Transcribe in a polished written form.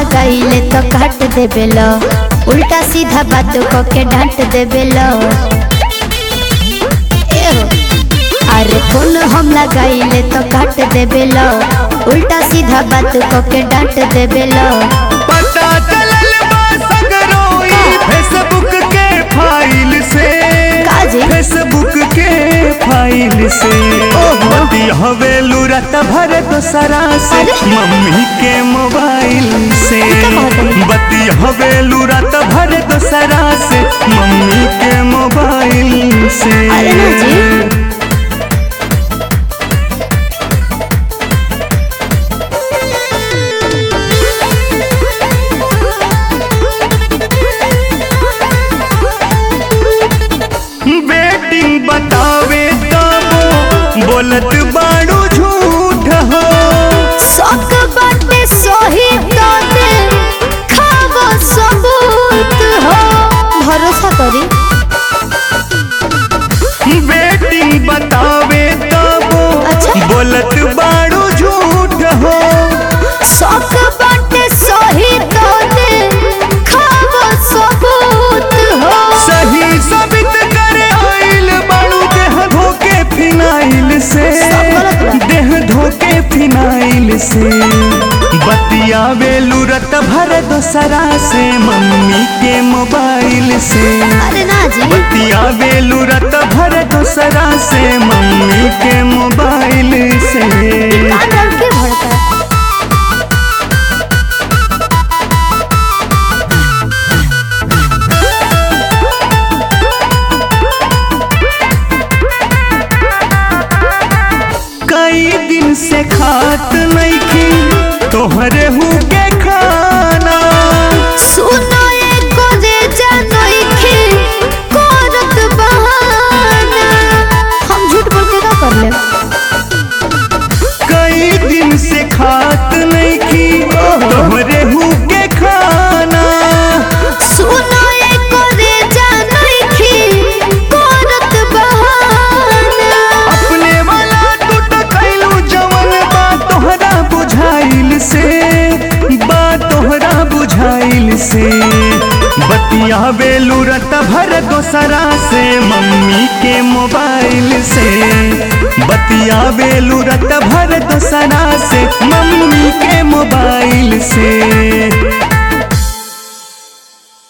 लगाइले तो काट देबेलो, उल्टा सीधा बात को के डांट देबेलो। अरे फोन हम लगाइले तो काट देबेलो, उल्टा सीधा बात को के डांट देबेलो। पता चलल बा सगरो ई फेसबुक के फाइल से, फेसबुक के फाइल से बती हवे लुरत भर दोसरा से, मम्मी के मोबाइल से बती हवे लुरत भर दोसरा से, मम्मी के मोबाइल से। बेटिंग बतावे तबो बोलत बाड़ू झूठ हो, शौक बाटे सोही तो दे खावो सबूत हो, भरोसा करी। बेटिंग बतावे तबो बोलत बाड़ू झूठ हो, शौक बाटे सोही तो दे खावो सबूत हो। सही साबित करे आइल बाड़ू देह धोके फिनाइल से, देह धोके फिनाइल से बतियावे लुरत भर दोसरा से, मम्मी के मोबाइल से। अरे ना जी बतियावे लुरत भर दोसरा से, मम्मी के मोबाइल से। कई दिन से खात नहीं की तोहरे हूँ के खाना, सुनो एको जे जानई की करत बहाना, हम झूठ बोल के का कर ले। कई दिन से खात नहीं की तोहरे हूँ के खाना, सुनो एको जे जानई की करत बहाना। अपने वाला टूट कैलू जवन बा तोहरा बुझाइल से, बा तोहरा बुझाइल से बतियावे लुरत भर दोसरा से, मम्मी के मोबाइल से बतियावे लुरत भर दोसरा से, मम्मी के मोबाइल से।